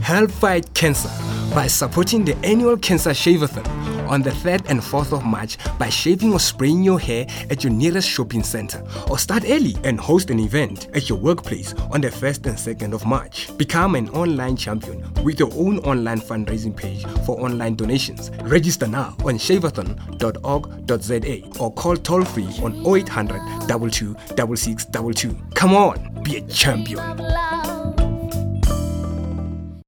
Help fight cancer by supporting the annual Cancer Shave-a-thon on the 3rd and 4th of March by shaving or spraying your hair at your nearest shopping center, or start early and host an event at your workplace on the 1st and 2nd of March. Become an online champion with your own online fundraising page for online donations. Register now on shaveathon.org.za or call toll-free on 0800 22 6622. Come on, be a champion.